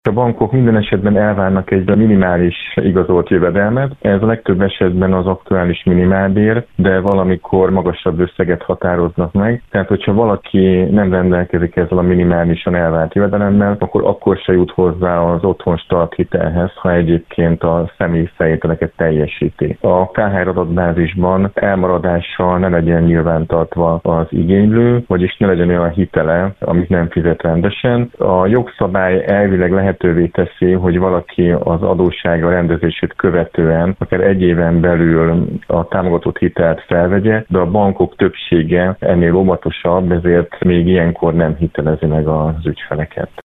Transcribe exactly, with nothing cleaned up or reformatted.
A bankok minden esetben elvárnak egy minimális igazolt jövedelmet. Ez a legtöbb esetben az aktuális minimálbér, de valamikor magasabb összeget határoznak meg. Tehát, hogyha valaki nem rendelkezik ezzel a minimálisan elvárt jövedelemmel, akkor akkor se jut hozzá az otthon start hitelhez, ha egyébként a személyi feltételeket teljesíti. A ká há er adatbázisban elmaradással ne legyen nyilvántartva az igénylő, vagyis ne legyen olyan hitele, amit nem fizet rendesen. A jogszabály elvileg lehetővé teszi, hogy valaki az adóssága rendezését követően akár egy éven belül a támogatott hitelt felvegye, de a bankok többsége ennél óvatosabb, ezért még ilyenkor nem hitelezi meg az ügyfeleket.